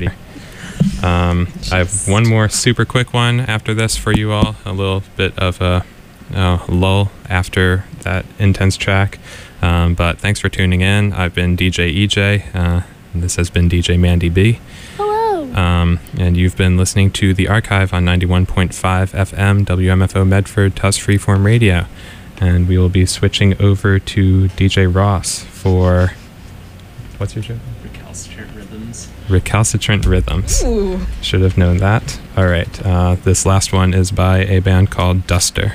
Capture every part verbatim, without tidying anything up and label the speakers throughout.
Speaker 1: party. Um, I have one more super quick one after this for you all. A little bit of a uh, lull after that intense track. Um, but thanks for tuning in. I've been D J E J. Uh, and this has been D J Mandy B.
Speaker 2: Hello.
Speaker 1: Um, and you've been listening to The Archive on ninety-one point five F M, W M F O Medford, Tuss Freeform Radio. And we will be switching over to D J Ross for... What's your show?
Speaker 3: Recalcitrant Rhythms.
Speaker 1: Recalcitrant Rhythms.
Speaker 2: Ooh.
Speaker 1: Should have known that. All right. Uh, this last one is by a band called Duster.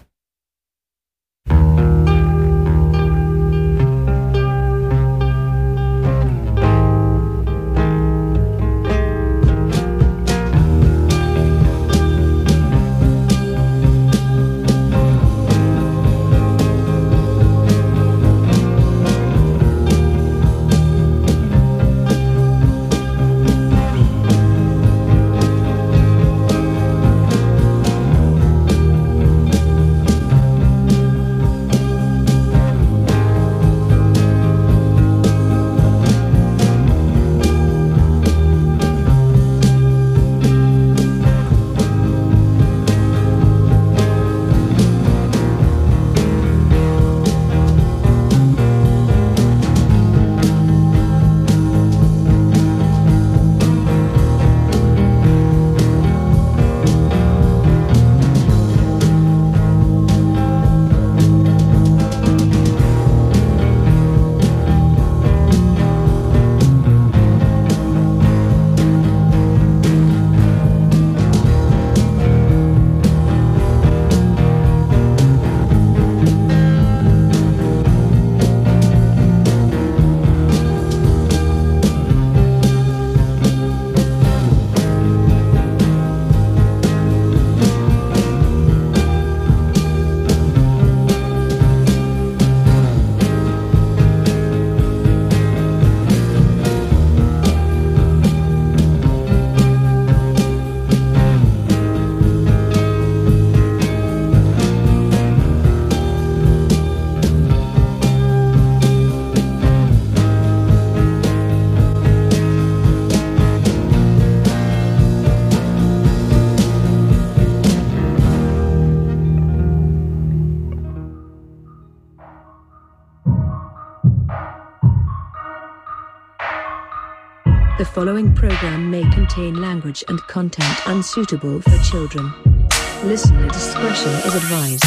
Speaker 4: The following program may contain language and content unsuitable for children. Listener discretion is advised.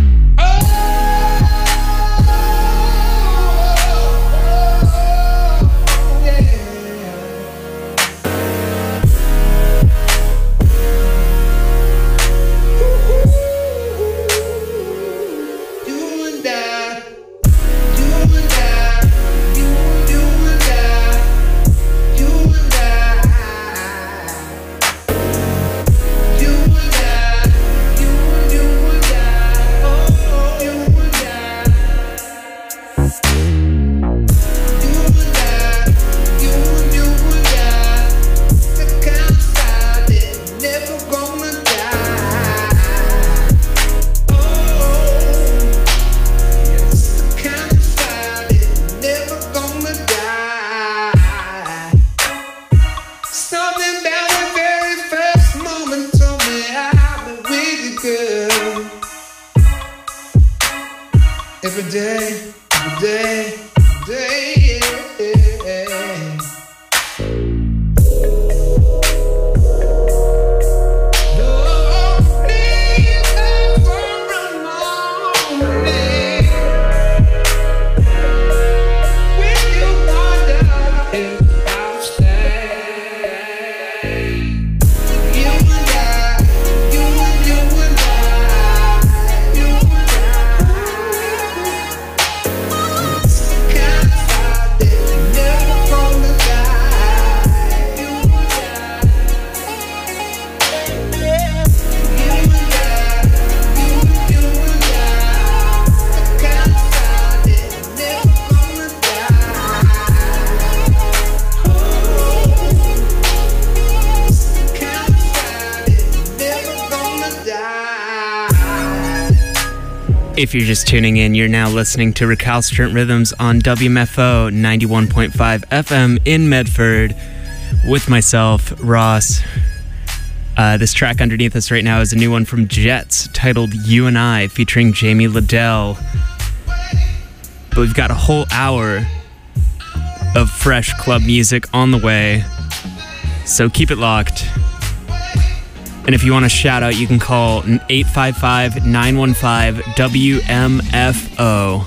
Speaker 5: Every day, every day, every day, yeah. Don't leave me for a moment. When you wonder if I'll stay, you and I, you and you and I, you and I. It's the kind of fight that you're never gonna die. You and I, you and I, you and you and I. The kind of fight that you're never gonna die. It's the kind of fight that you're never gonna die.
Speaker 3: If you're just tuning in, you're now listening to Recalcitrant Rhythms on W M F O ninety-one point five F M in Medford. with myself, Ross. Uh, this track underneath us right now is a new one from Jets titled You and I, featuring Jamie Liddell. But we've got a whole hour of fresh club music on the way, so keep it locked. And if you want to shout out, you can call eight five five, nine one five, W M F O.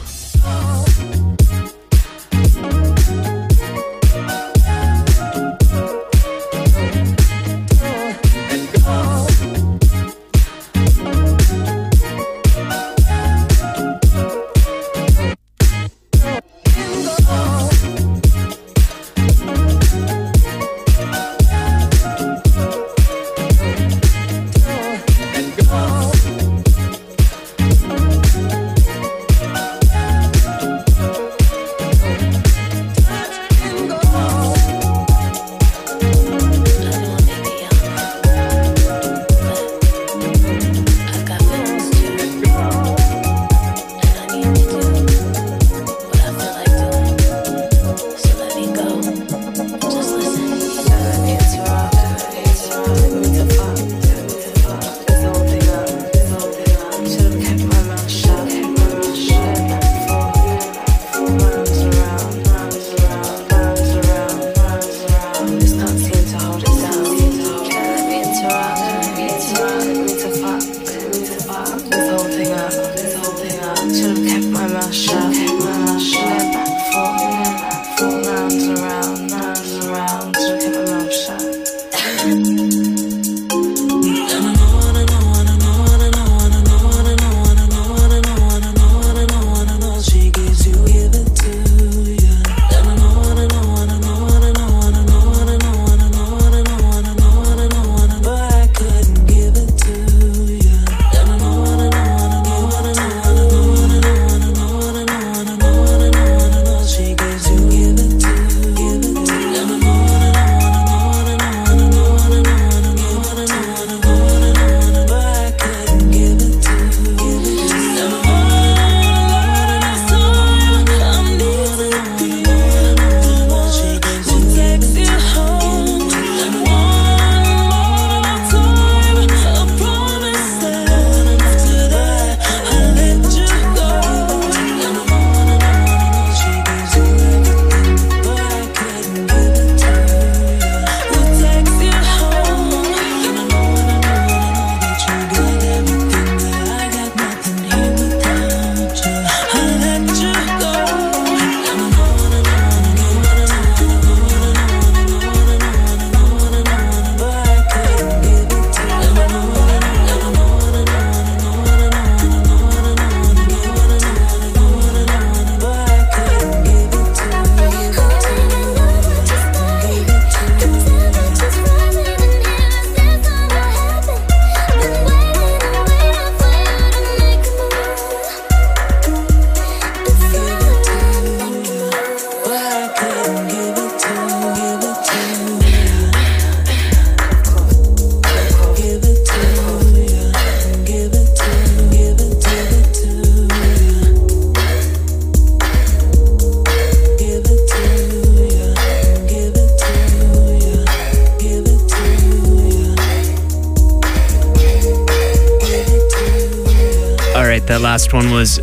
Speaker 3: That last one was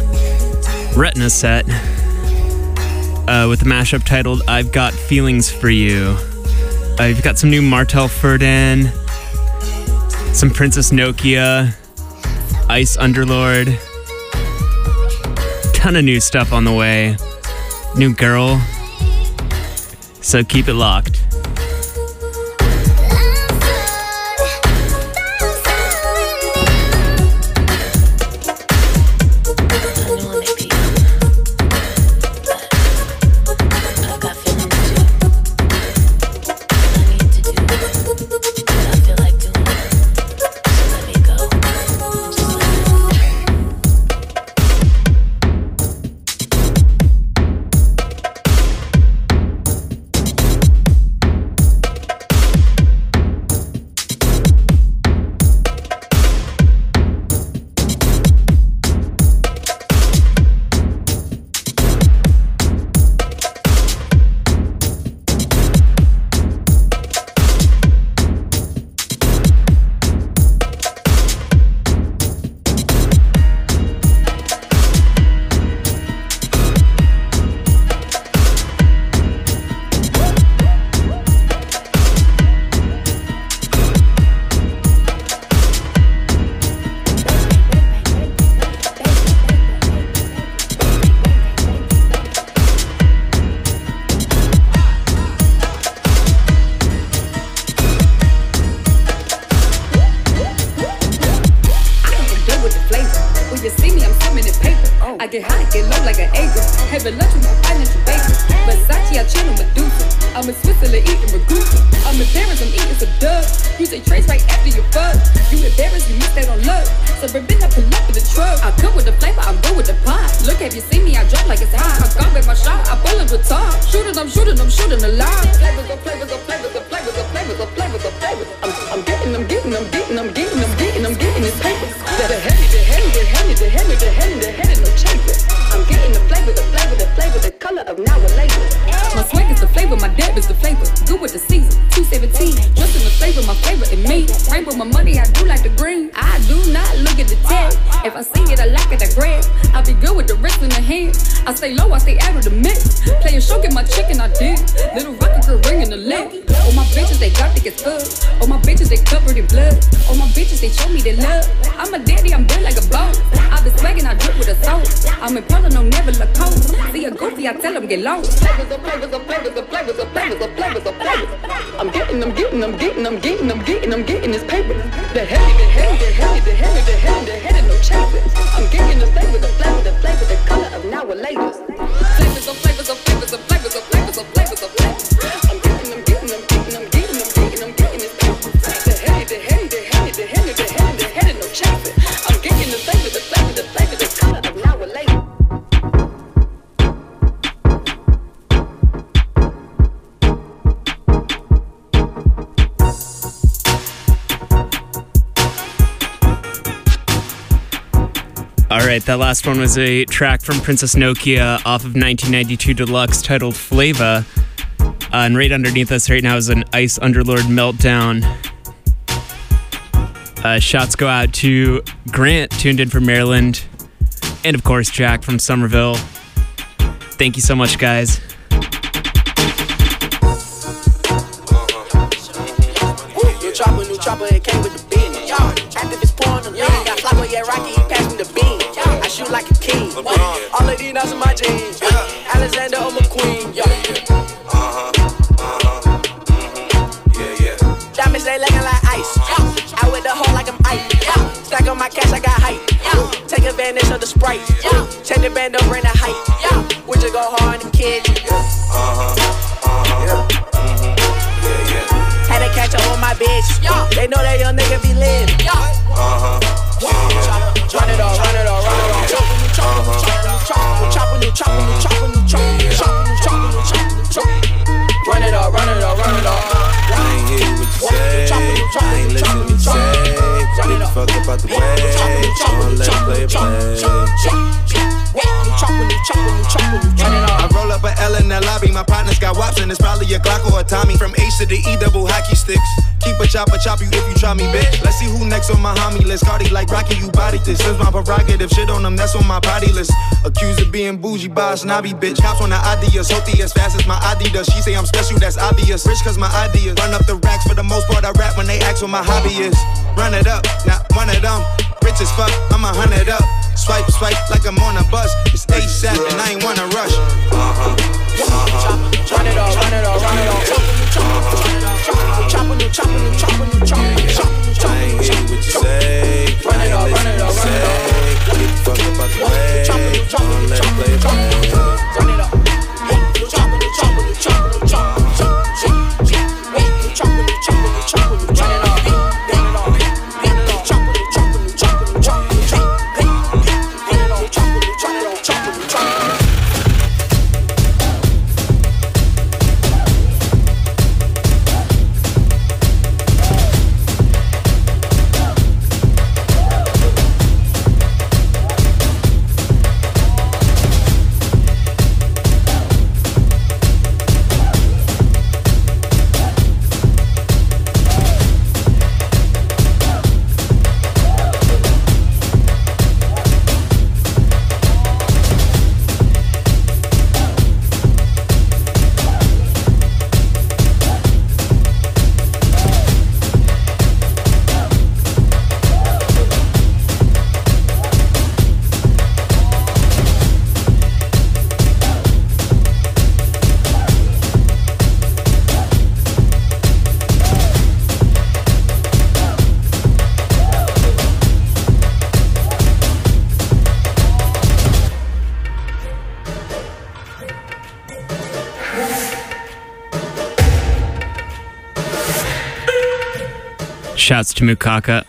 Speaker 3: Retina Set uh, with a mashup titled I've Got Feelings for You. Uh, you've got some new Martel Ferdinand, some Princess Nokia, Ice Underlord, ton of new stuff on the way. New girl. So keep it locked.
Speaker 2: get high, get low like an acre. Having lunch with my financial baker. Versace, I chill on Medusa. I'm in Switzerland eating Ragusa. I'm in Paris, I'm eating some dubs. You say trace right after you fuck. You embarrassed, you missed that on love. So Suburban, I pull up with the truck. I come with the flavor, I'm good with the pot. Look, have you seen me? I drop like it's hot. I got with my shot, I pull it with top. Shooting, I'm shooting, I'm shooting a lot. Flavors of flavors of flavors of flavors of flavors of flavors of flavors. I'm, I'm getting, I'm getting, I'm getting, I'm getting, I'm getting, I'm getting this paper. The heavy, the heavy, the heavy, the heavy, the heavy, the heavy, no chaser. I'm getting the flavor, the flavor, the flavor, the color of now or later. My swag is the flavor, my dab is the flavor. Good with the season, two seventeen. Just in the flavor, my flavor in me. Rain with my money, I do like the green. I do not look at the tag. If I see it, I like it, I grab. I be good with the wrist in the hand. I stay low, I stay out of the mix. Play a show, get my chicken, I did. Little rocket girl ring in the leg. All my bitches, they got thick as fuck. All my bitches, they covered in blood. All my bitches, they show me their love. I'm a daddy, I'm built like a boss. I been swagging, I drip with a soul. I'm in Polo, no never look cold. See a goofy, I tell them get lost. Flavors of flavors of flavors of flavors of flavors of flavors of flavors. I'm getting, I'm getting, I'm getting, I'm getting, I'm getting, I'm getting this paper. The heavy, the heavy, the heavy, the heavy, the heavy, the heavy, no chasers. I'm getting the flavor, the flavor, the flavor, the color of now or later. Flavors of flavors of flavors of flavors of flavors of flavors of flavors. I'm getting, I'm getting, I'm getting, I'm getting, I'm getting, I'm getting this paper. The heavy, the heavy, the heavy, the heavy, the heavy, the heavy, no chasers. I'm getting the flavor, the flavor, the flavor, the color of now or later.
Speaker 3: All right, that last one was a track from Princess Nokia off of nineteen ninety-two Deluxe titled Flava. Uh, and right underneath us right now is an Ice Underlord Meltdown. Uh, shots go out to Grant, tuned in from Maryland. And of course, Jack from Somerville. Thank you so much, guys.
Speaker 6: New chopper, new chopper, it came with the bean. Activist pouring the lean. Got Flacco, yeah, Rocky, he passed me the bean. I shoot like a king. All of these nuts in my jeans. Alexander, I'm a queen.
Speaker 5: Uh-huh, uh-huh, mm-hmm. Yeah, yeah.
Speaker 6: Diamonds, they looking like ice. Out with the hole like I'm ice. Stack on my cash, I got hype. Take advantage of the Sprite. Check the band over in the height. Would you go hard on the kid?
Speaker 5: Uh-huh, uh-huh, mm-hmm. Yeah, yeah.
Speaker 6: Had to catch up on my bitch. They know that young nigga be lit.
Speaker 5: Uh-huh, yeah.
Speaker 6: Run it all, run it all, run it all. Chopper, new chopper, new chopper, chopper, new chopper, new chopper, new chopper, new chopper, new chopper, new chopper, new chopper. Run it all, run it all, run it all.
Speaker 5: I ain't hear what you say, I ain't listen what you say. Give a fuck about the way, don't let it play, play.
Speaker 7: I roll up a L in the lobby, my partner's got wops and it's probably a Glock or a Tommy. From H to the E, double hockey sticks. Keep a chopper, chop you if you try me, bitch. Let's see who next on my homie list. Cardi like Rocky, you body this. Since my prerogative, shit on them, that's on my body list. Accused of being bougie by a snobby bitch. Cops on the ideas, Hoti as fast as my I D does. She say I'm special, that's obvious. Rich cause my ideas. Run up the racks for the most part, I rap when they ask what my hobby is. Run it up, not one of them. Rich as fuck, I'm a hundred up. Swipe, swipe like I'm on a bus. It's ASAP and I ain't wanna rush.
Speaker 5: Uh-huh, uh-huh.
Speaker 6: Run it all, run it all, run it all. Chopper, new chopper, new chopper, new chopper, new chopper, new chopper.
Speaker 5: I ain't hear what you say,
Speaker 6: Run it all, run it all, run it all.
Speaker 5: give a fuck about the way, don't let it play, play.
Speaker 6: Run it up. New chopper, new chopper, new chopper, new chopper, new chopper. New chopper, new chopper, new chopper, new chopper. Run it all. Run it all. New chopper, new chopper, new chopper, new chopper, new chopper. Run it all. New chopper, new chopper, new chopper, new chopper.
Speaker 3: Shouts to Mukaka.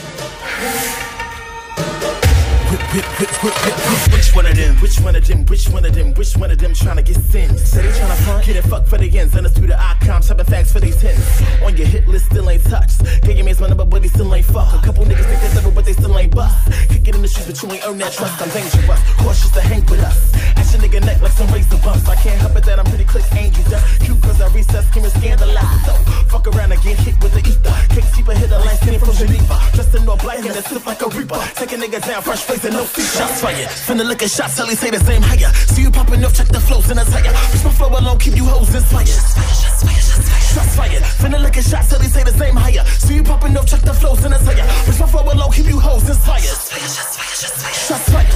Speaker 8: Which one of them? Which one of them? Which one of them? Which one of them trying to get sins? Say they trying to front, get it fucked for the ends. Understood the icon, shopping facts for these tens. On your hit list, still ain't touched. Get your man's money, but buddy still ain't fuck. A couple niggas think they're level, but they still ain't bust. Kick it in the streets, but you ain't earn that trust. I'm dangerous, cautious to hang with us. At your nigga neck like some razor bumps. I can't help it that I'm pretty quick, ain't you just cute? Cause I recess, can scandalize. So, fuck around and get hit with the ether. Kick cheaper, hit a line, skinny from Geneva. Dressed in all black and it slip like a reaper. Take a nigga down, fresh face and no feet. Shots fired, finna look at shots, tell he say the same higher. See you popping up, check the flows in a tire. Bitch, my flow alone, keep you hoes inspired. Shots fired, shots fired, shots fired. Shots fired, finna look at shots, tell he say the same higher. See you popping up, check the flows in a tire. Bitch, my flow alone, keep you hoes inspired. Shots fired, shots fired, shots fired. Shots fired,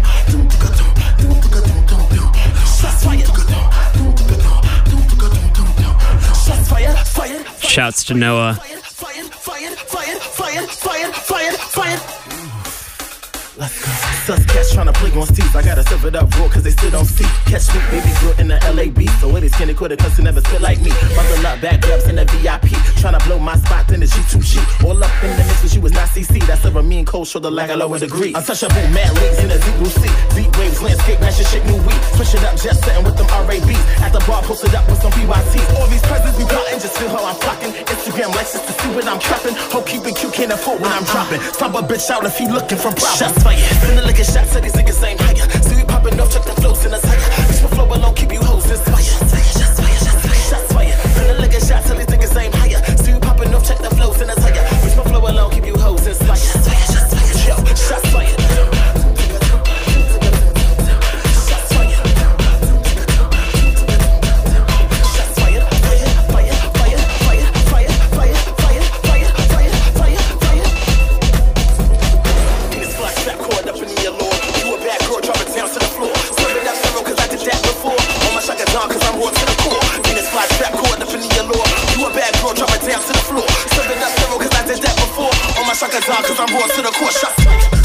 Speaker 8: shots fired, fired.
Speaker 3: Shouts to Noah.
Speaker 8: Fired, fired, fired, fired, fired, fired, fired, fired. Let's go. Sus cats tryna play on seats. I gotta serve it up raw cause they still don't see. Catch me, baby girl in the L A B. So it is skinny quarter cause they never spit like me. Muzzle up, back ups in the V I P. Tryna blow my spot in the G two G. All up in the mix but she was not C C. That's over me and cold shoulder like a lower degree. Untouchable mad leagues in the zero C. Beat waves, landscape, match your shit, new weed. Push it up, just setting with them R A Bs. At the bar, posted up with some P Y Ts. All these presents we plotting, just feel how I'm flocking. Instagram likes just to see what I'm trapping. Hope keeping cute, can't afford when I'm dropping. Stomp a bitch out if he looking for problems. Shots fired. Finna look at shots, so these niggas ain't higher. See we popping off, check the flows in a tire. Bitch, my flow alone, keep you hoes inspired. Shots fired, shots fired, shots fired. Shots fired. Finna look at shots, so these niggas ain't higher. See we popping off, check the flows in a tire. Bitch, my flow alone, keep you hoes inspired. Shots fired, shots fired. Yo, shots fired. Cause I'm brought to the court, shots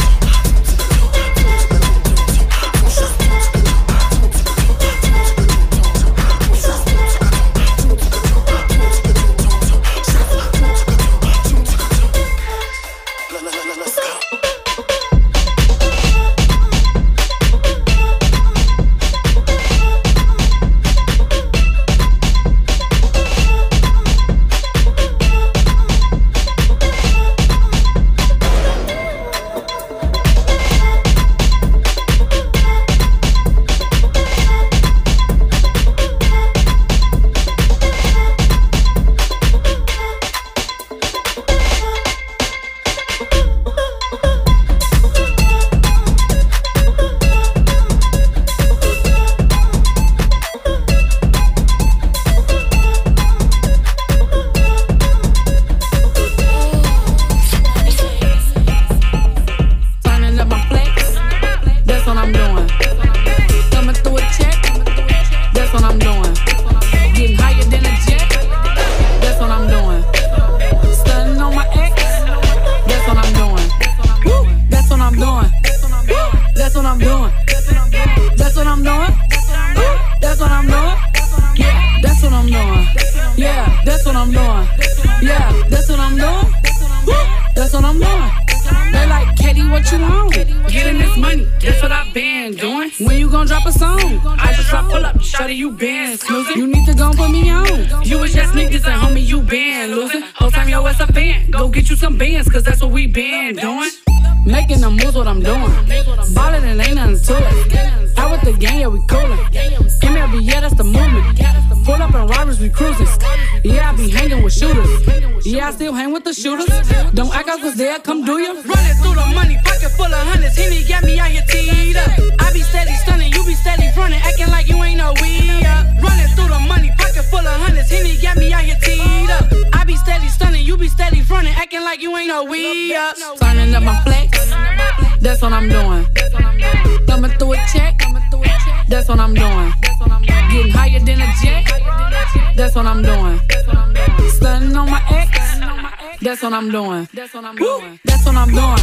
Speaker 9: come do you? Running through the money, pocket full of hundreds. Henny got me out here teed up. I be steady stunning, you be steady running, acting like you ain't no weed up. Running through the money, pocket full of hundreds. Henny got me out here teed up. I be steady stunning, you be steady running, acting like you ain't no weed up. Turning up my flex, that's what I'm doing. Thumbing through a check, that's what I'm doing. Getting higher than a jet, that's what I'm doing. Stunning on my ex. That's what I'm doing. That's what I'm doing. That's what I'm doing.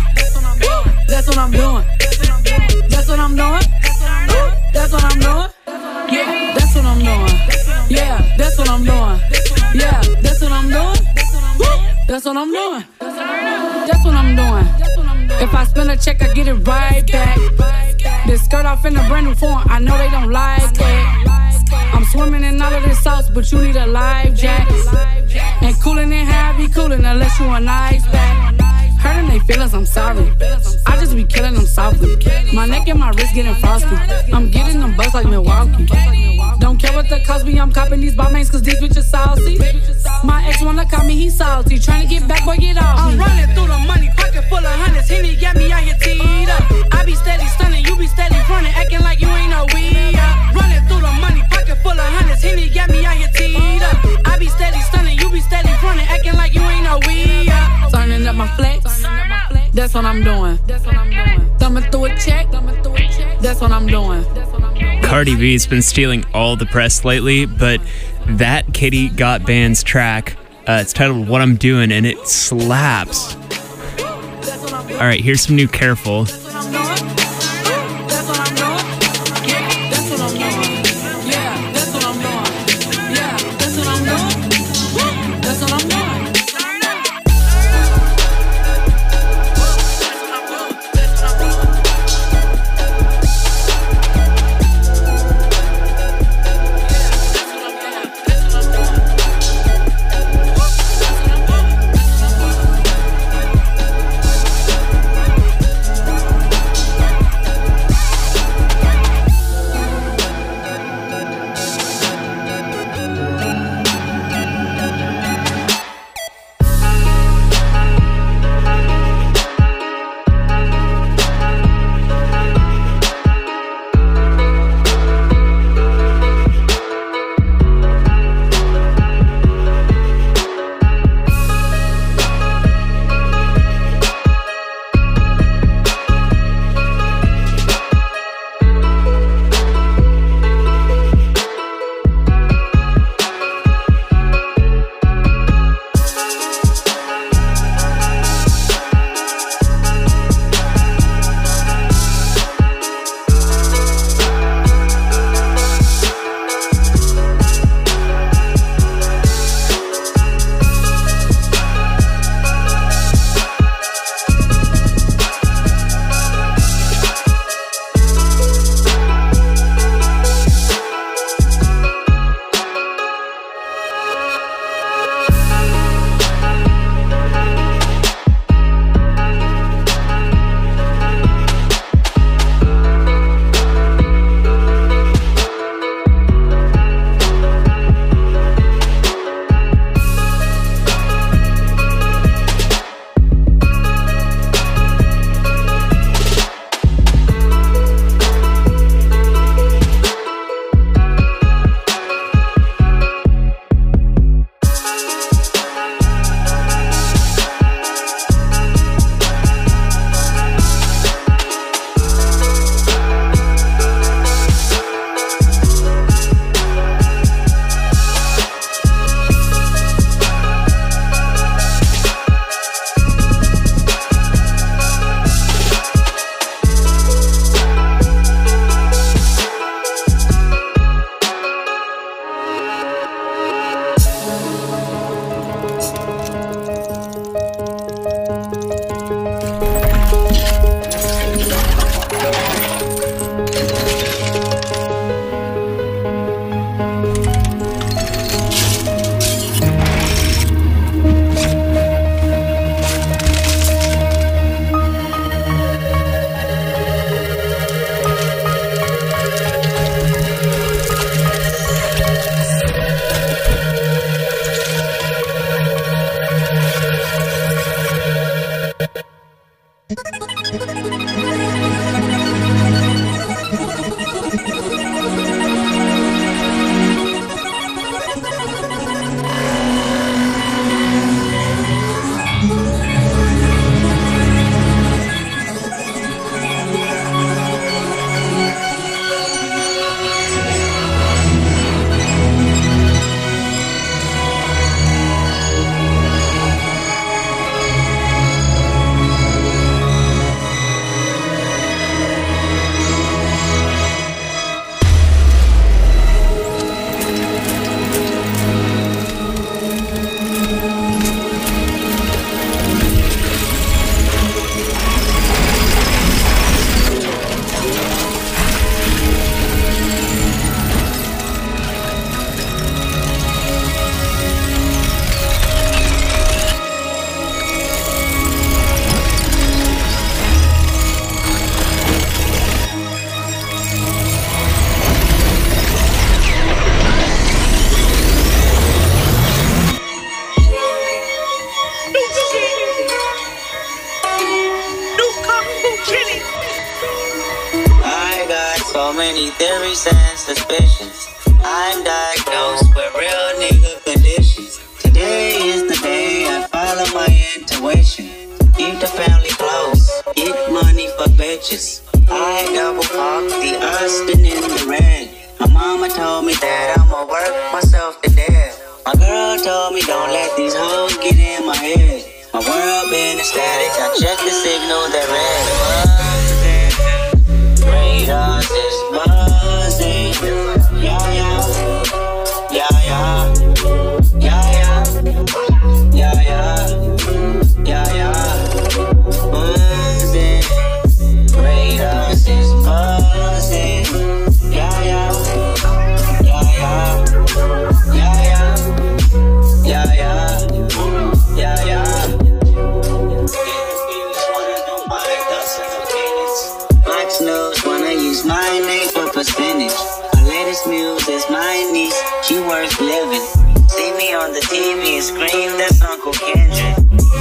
Speaker 9: That's what I'm doing. That's what I'm doing. That's what I'm doing. Yeah, that's what I'm doing. Yeah, that's what I'm doing. Yeah, that's what I'm doing. That's what I'm doing. That's what I'm doing. If I spend a check, I get it right back. This skirt off in a brand new form, I know they don't like that. I'm swimming in all of this sauce, but you need a life jack. And cooling in how I be cooling unless you an ice pack. Hurting they feelings, I'm sorry. I just be killing them softly. My neck and my wrist getting frosty. I'm getting them buzz like Milwaukee. Don't care what the cost be, I'm copping these Balmains cause these bitches saucy. My ex wanna call me, he salty. Tryna get back, boy, get off me. I'm running through the money, pocket full of hundreds. Henny got me out here teed up. I be steady stunning, you be steady running, acting like you ain't no weed up. Running through the money, pocket full of hundreds. Henny got me out here teed up. I be steady stunning, you be steady running, acting like you ain't no weed up. Turning up my flex, that's what I'm doing. Thumbing through a check, that's what I'm doing.
Speaker 3: Cardi B's been stealing all the press lately, but that Katie Got Band's track, uh, it's titled What I'm Doing, and it slaps. All right, here's some new Careful.
Speaker 10: So many theories and suspicions. I'm diagnosed with real nigga conditions. Today is the day I follow my intuition. Keep the family close, get money for bitches. I double park the Austin in the red. My mama told me that I'ma work myself to death. My girl told me don't let these hoes get in my head. My world been ecstatic, I check the signal, they're red. Buzzing, radars is buzzing. Yeah, yeah, yeah, yeah, yeah, yeah, yeah, yeah, yeah, buzzing, radars is buzzing. Yeah, yeah, yeah, yeah, yeah, yeah, yeah, yeah, yeah. Fox News wanna use my name for percentage. Our latest muse is my niece, she worth living. See me on the T V and scream, that's Uncle Kendrick.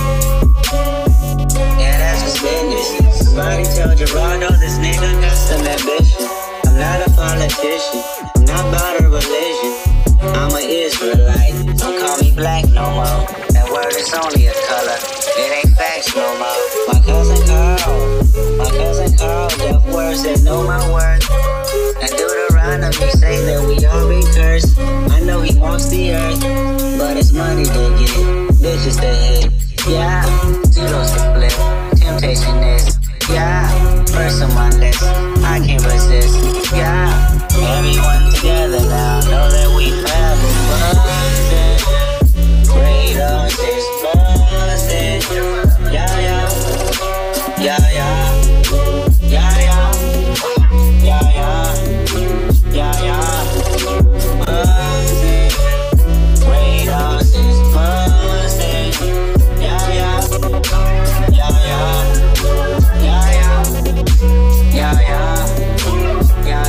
Speaker 10: Yeah, that's his business. Somebody tell Gerardo this nigga got some ambition. I'm not a politician, I'm not about a religion. I'm an Israelite, don't call me black no more. That word is only a color, it ain't facts no more. My cousin Carl, my cousin Carl, deaf words that know my worth. And Deuteronomy say that we all be cursed. I know he wants the earth, but it's money to get, bitches to hit. Yeah, zeros to flip, temptation is. Yeah, first on my list, I can't resist. Yeah, everyone together now, know that we forever buzzing. Radars is buzzing. Yeah, yeah, yeah, yeah, yeah, yeah, yeah, yeah, yeah, yeah, buzzing. Radars is buzzing. Yeah, yeah, yeah, yeah. Yeah, yeah, yeah,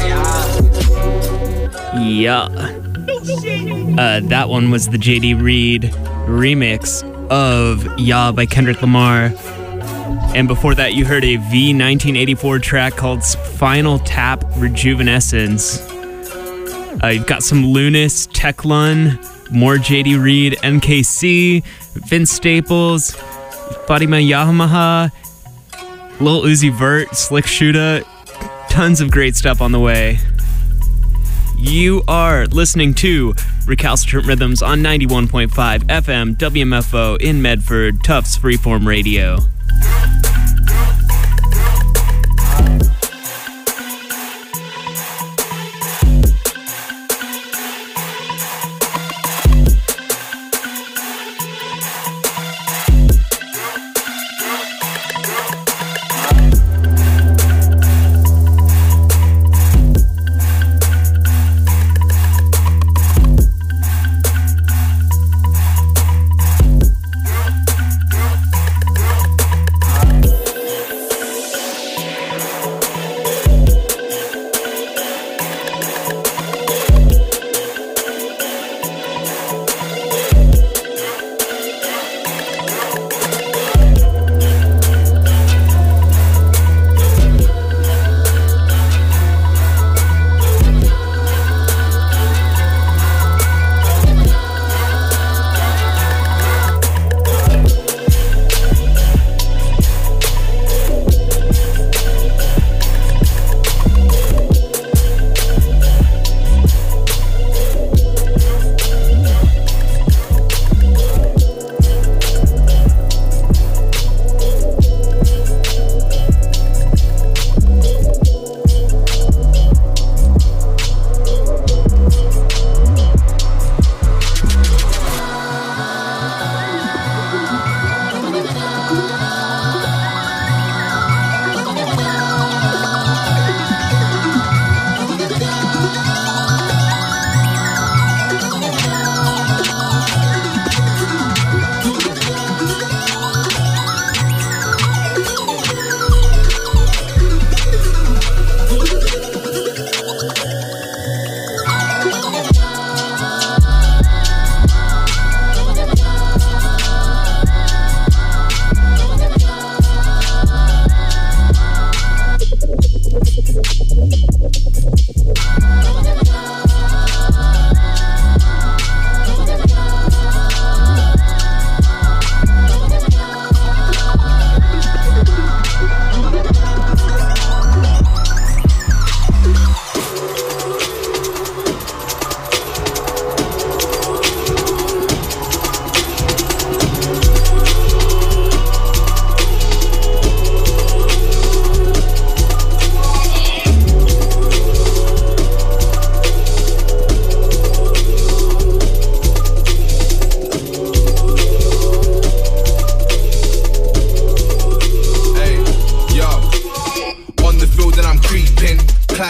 Speaker 10: yeah.
Speaker 3: Yeah. Uh, that one was the J D Reed remix of Yeah by Kendrick Lamar. And before that, you heard a V nineteen eighty-four track called Final Tap Rejuvenescence. Uh, you've got some Lunis, Teclun, more J D Reed, M K C, Vince Staples, Fatima Yamaha, Lil Uzi Vert, Slick Shooter, tons of great stuff on the way. You are listening to Recalcitrant Rhythms on ninety-one point five F M W M F O in Medford, Tufts Freeform Radio.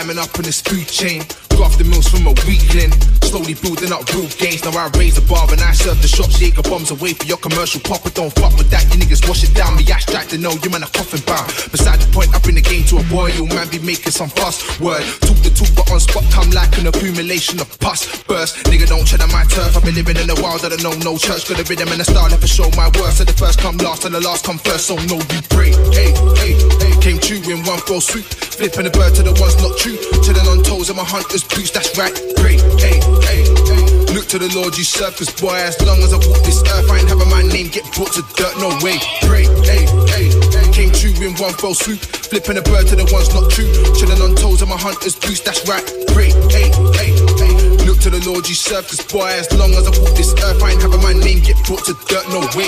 Speaker 7: climbing up on this food chain. Grafting mills from a weakling, slowly building up real gains. Now I raise the bar and I serve the shops. Jaeger bombs away for your commercial popper. Don't fuck with that, you niggas wash it down. Me ass jack to know you man a coffin bound. Beside the point, I bring the game to a boil. You man be making some fuss. Word, talk the talk but on spot come like an accumulation of pus. Burst, nigga don't tread on my turf. I've been living in the wild, I don't know no church. Got a rhythm and a style, never show my worth. So the first come last and the last come first. So no you pray. Hey, hey, hey, came true in one fell swoop. Flipping the bird to the ones not true. Chilling on toes in my hunter's boots, that's right. Great, hey, hey, hey. Look to the Lord you serve, cause boy, as long as I walk this earth, I ain't having my name get brought to dirt, no way. Pray, hey, hey, hey. Came true in one fell swoop. Flipping the bird to the ones not true. Chilling on toes in my hunter's boots, that's right. Pray, hey, hey, hey. Look to the Lord you serve, cause boy, as long as I walk this earth, I ain't having my name get brought to dirt, no way.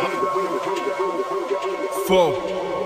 Speaker 7: Four.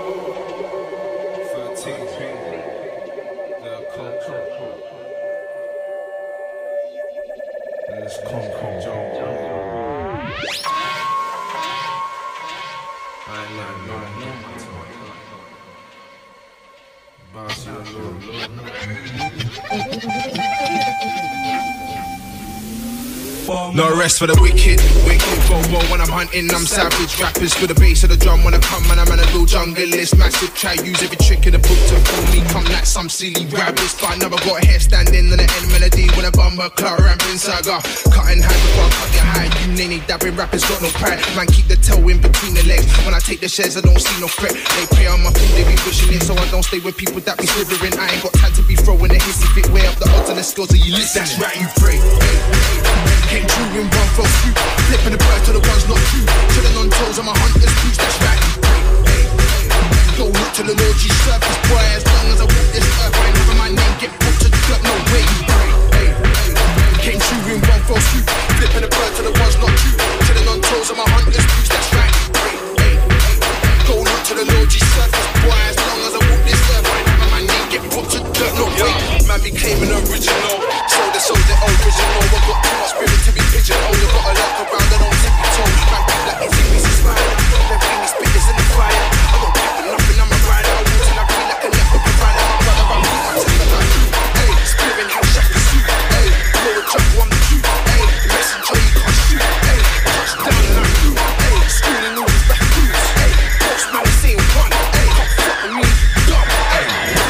Speaker 7: No rest for the wicked, wicked Bobo when I'm hunting, I'm savage. Rappers for the bass of the drum when I come and I'm in a real junglist. Massive try use every trick in the book to fool me. Come like some silly rabbits, but I never got a hair standing on the end melody when I bumper clout ramping saga. Cutting hand before I cut your hide. You nanny dabbing rappers got no pride. Man keep the tail in between the legs. When I take the shares I don't see no threat. They pay on my food, they be pushing it, so I don't stay with people that be slithering. I ain't got time to be throwing the hissy fit way up the odds and the skills of you listen. That's right, you pray. Came true in one fell swoop. Flipping the bird to the ones not true. Chilling on toes on my hunter's boots, that's right. Hey, hey, hey. Go look to the Lord you serve, cause boy, as long as I walk this earth, I ain't having my name get put to dirt, no way. Hey, hey, hey. Came true in one fell swoop. Flipping the bird to the ones not true. Chilling on toes on my hunter's boots, that's right. Hey, hey, hey. Go look to the Lord you serve, cause boy, as long as I walk this earth, I ain't having my name get put to dirt, no way. Man became an original. Sold the soul, the original. I got too much spirit to be pigeonholed. I got a lock around, I don't tippy toe. Man keep like it's easy to smile. Everything is spitters in the fire. I don't care for nothing, I'm a rider. I walk till I feel like a leopard provider. I'm brother, I'm beat my team like you. Hey, spirit how Shaka suit. Hey, blow a jungle, I'm the truth. Hey, messenger, you can't shoot. Hey, touchdown and I'm through. Hey, schooling all these back roots. Hey, postman is saying one. Hey, come fuck with me, dumb. Hey.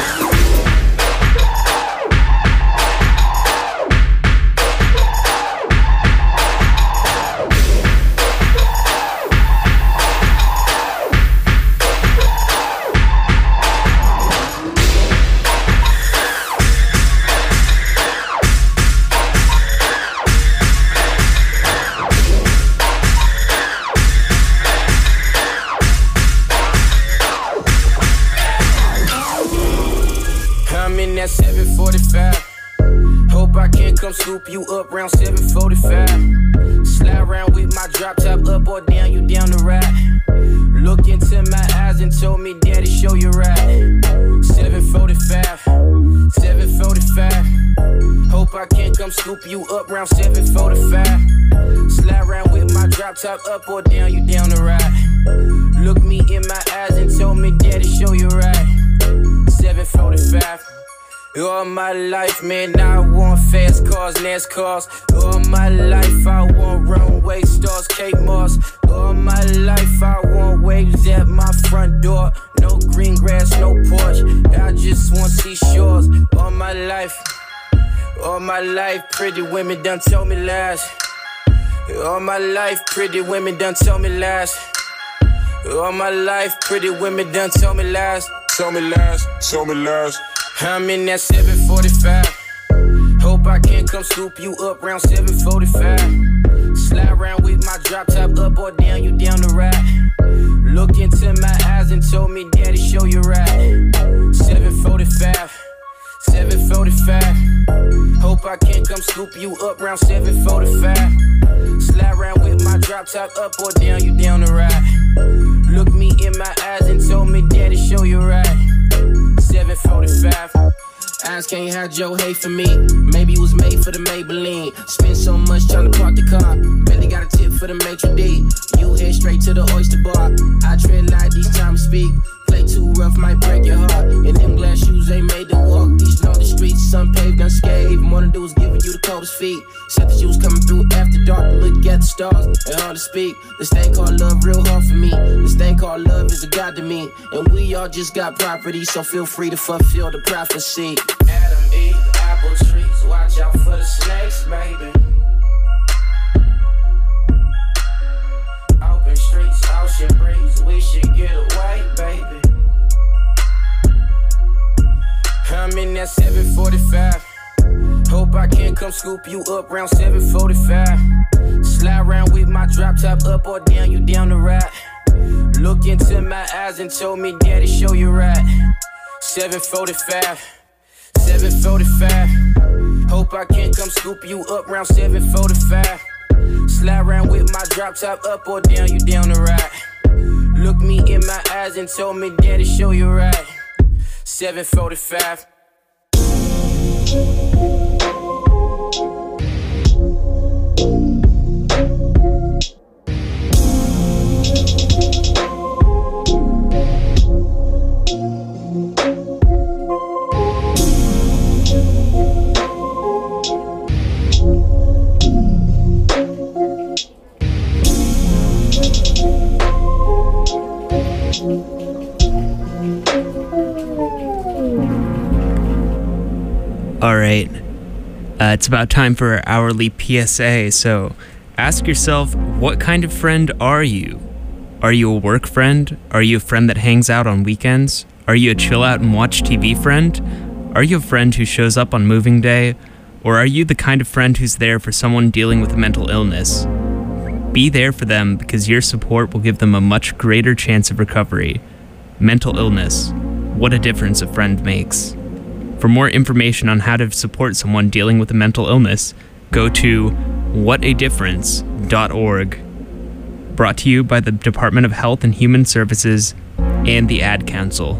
Speaker 11: seven forty-five. Hope I can come scoop you up round seven forty-five. Slide around with my drop top up or down, you down the ride. Look into my eyes and told me, Daddy, show you right. seven forty-five, seven forty-five. Hope I can come scoop you up round seven forty-five. Slide around with my drop top up or down, you down the ride. Look me in my eyes and told me, Daddy, show you right. seven forty-five. All my life, man, I want fast cars, NASCARs. All my life, I want runway stars, Kate Moss. All my life, I want waves at my front door. No green grass, no porch. I just want seashores. All my life, all my life, pretty women done told me lies. All my life, pretty women done told me lies. All my life, pretty women done told me lies. Told me lies, told me lies. I'm in that seven forty-five. Hope I can come scoop you up round seven forty-five. Slide around with my drop top up or down, you down the ride. Look into my eyes and told me, Daddy, show you right. seven forty-five, seven forty-five. Hope I can come scoop you up round seven forty-five. Slide around with my drop top up or down, you down the ride. Look me in my eyes and told me, Daddy, show you right. seven forty-five. Eyes can't have Joe hate for me. Maybe it was made for the Maybelline. Spend so much trying to park the car. Barely got a tip for the maitre d'. You head straight to the oyster bar. I tread light each time I speak. Play too rough might break your heart. And them glass shoes ain't made to walk. These lonely streets stars and hard to speak. This thing called love real hard for me. This thing called love is a god to me. And we all just got property, so feel free to fulfill the prophecy. Adam, Eve, apple trees, watch out for the snakes, baby. Open streets, ocean breeze, we should get away, baby. I'm in that seven forty-five. Hope I can come scoop you up round seven forty-five. Slide around with my drop top up or down, you down the ride. Look into my eyes and told me, daddy, show you right. seven forty-five, seven forty-five. Hope I can come scoop you up round seven forty-five. Slide around with my drop top up or down, you down the ride. Look me in my eyes and told me, daddy, show you right. seven forty-five.
Speaker 3: All right, uh, it's about time for our hourly P S A, so ask yourself, what kind of friend are you? Are you a work friend? Are you a friend that hangs out on weekends? Are you a chill out and watch T V friend? Are you a friend who shows up on moving day? Or are you the kind of friend who's there for someone dealing with a mental illness? Be there for them because your support will give them a much greater chance of recovery. Mental illness, what a difference a friend makes. For more information on how to support someone dealing with a mental illness, go to what a difference dot org. Brought to you by the Department of Health and Human Services and the Ad Council.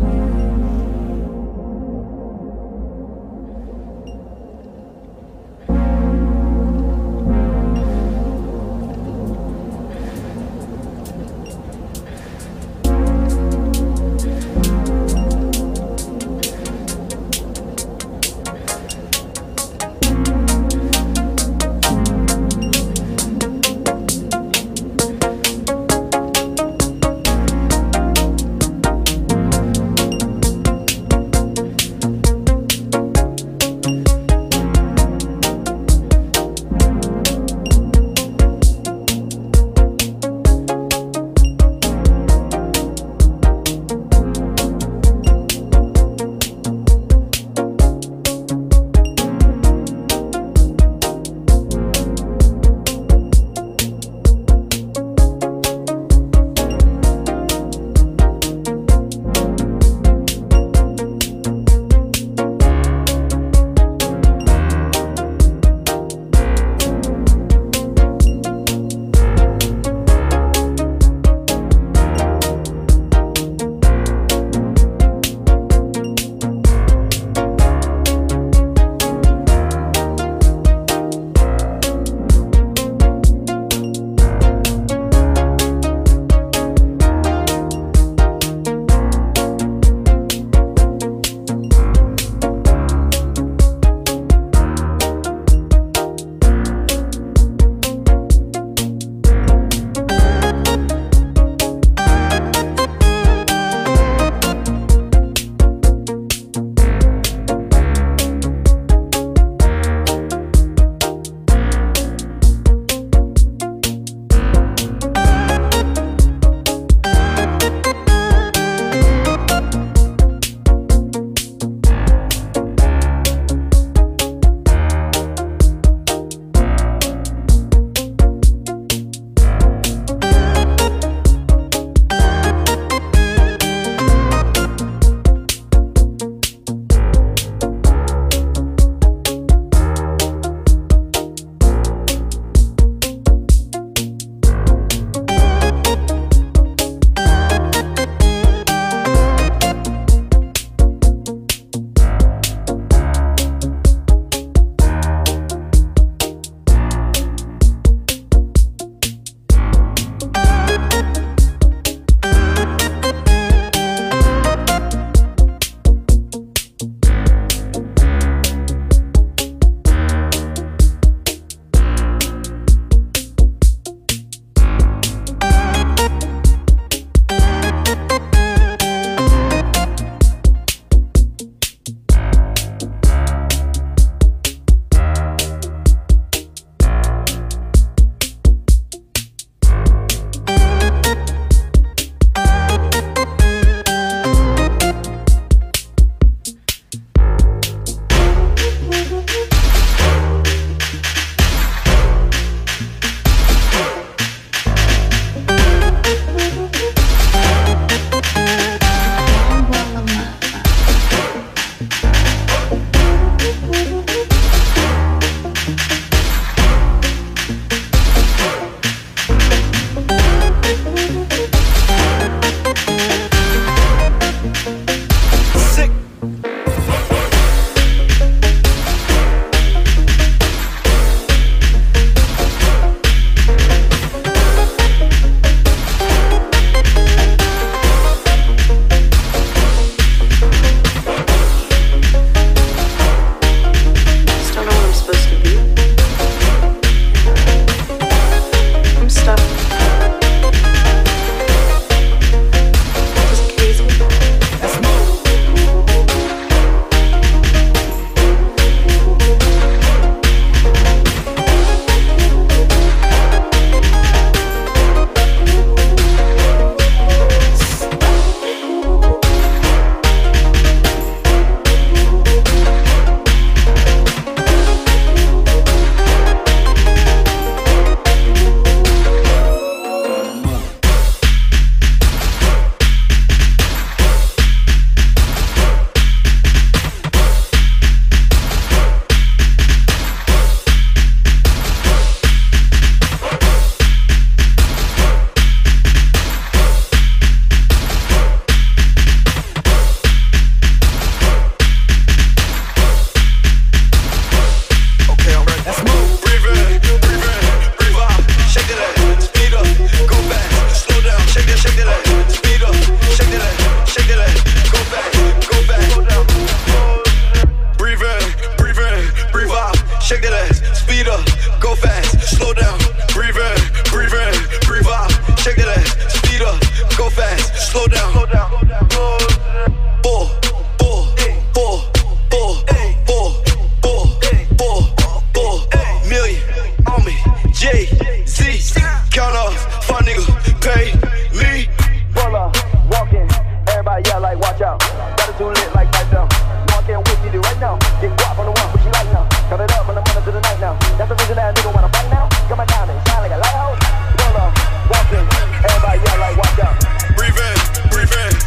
Speaker 12: fast, slow down. Slow down. Four, four, four, four, four, four, four, four, million on me. J Z, count off, fun nigga, pay me.
Speaker 13: Pull up, walking, everybody yell like watch out. Got it too lit like night down. Walking with you right now. Get guap on the one, what you like now? Cut it up from the morning to the night now. That's the reason that nigga wanna fight now. Come on down and shine like a lighthouse. Pull up, walking, everybody yell like watch out.
Speaker 12: Breathe in, breathe in,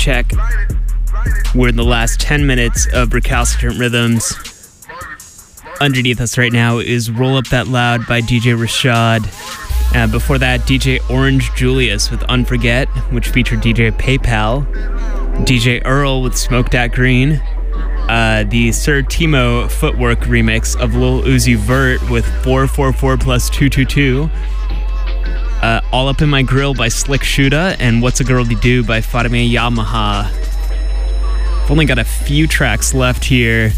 Speaker 3: check. We're in the last ten minutes of Recalcitrant Rhythms. Underneath us right now is Roll Up That Loud by D J Rashad. Uh, before that, D J Orange Julius with Unforget, which featured D J PayPal. D J Earl with Smoke That Green. Uh, the Sir Timo Footwork remix of Lil Uzi Vert with four four four plus two two two. Uh, All Up In My Grill by Slick Shooter, and What's a Girl to Do by Fatemeh Yamaha. I've only got a few tracks left here.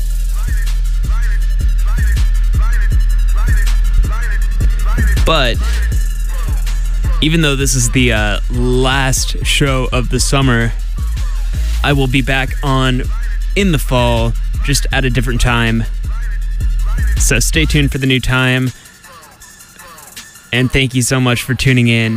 Speaker 3: But even though this is the uh, last show of the summer, I will be back on in the fall, just at a different time. So stay tuned for the new time. And thank you so much for tuning in.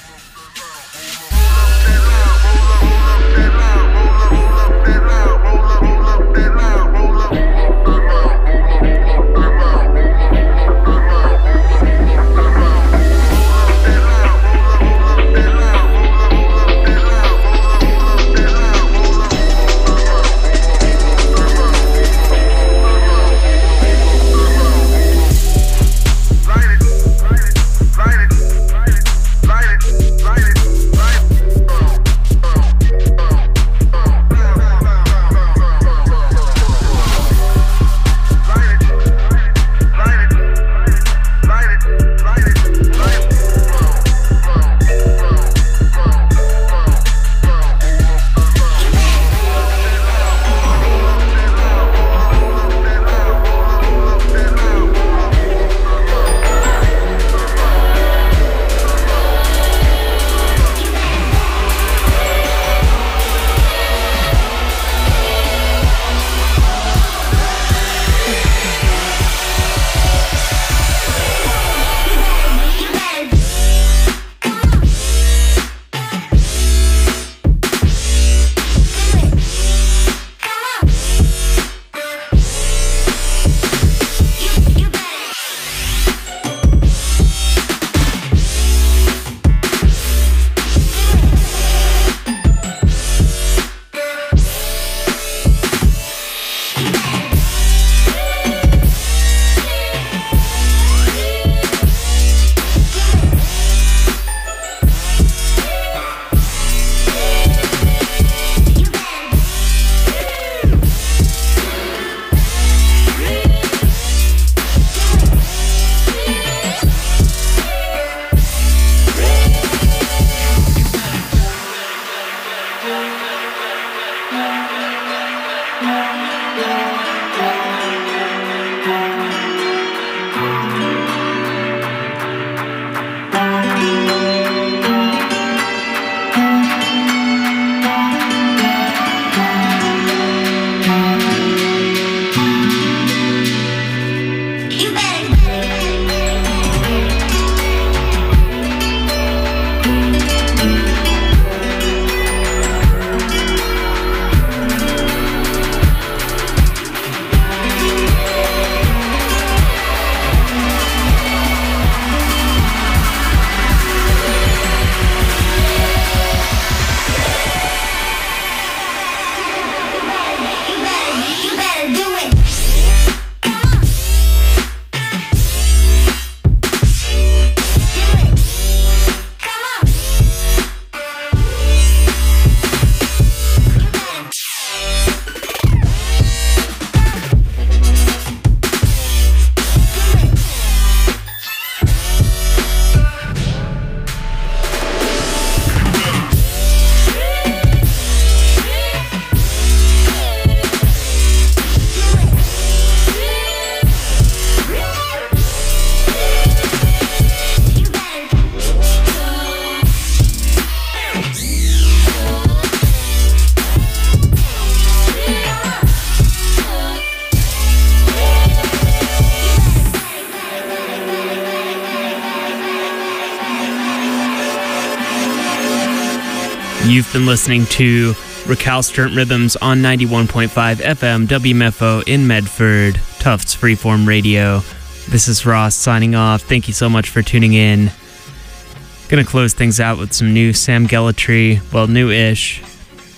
Speaker 3: You've been listening to Recalcitrant Rhythms on ninety-one point five F M W M F O in Medford, Tufts Freeform Radio. This is Ross signing off. Thank you so much for tuning in. Gonna close things out with some new Sam Gellatree, well, new-ish.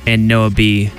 Speaker 3: and Noah B.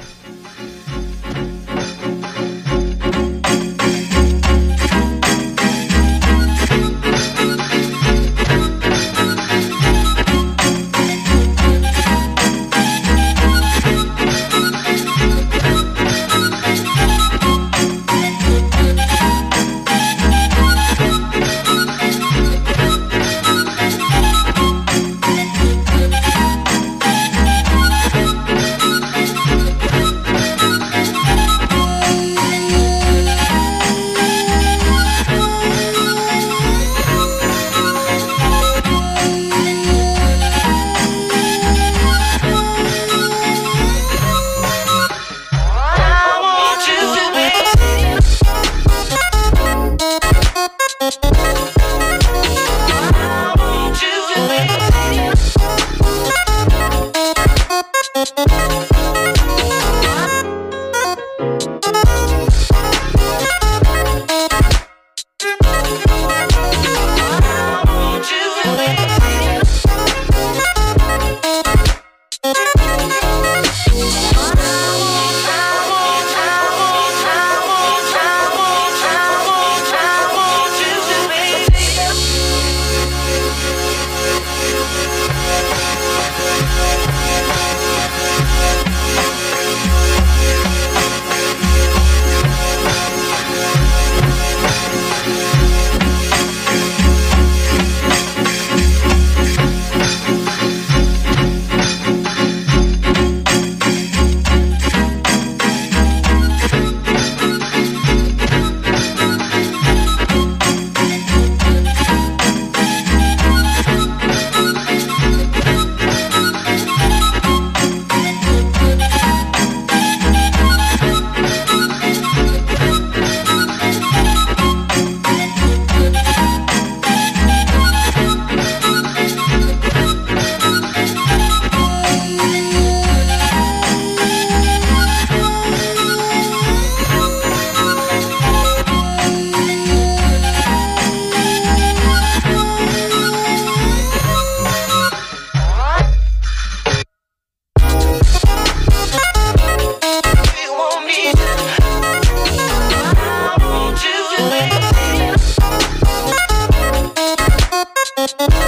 Speaker 5: Thank you.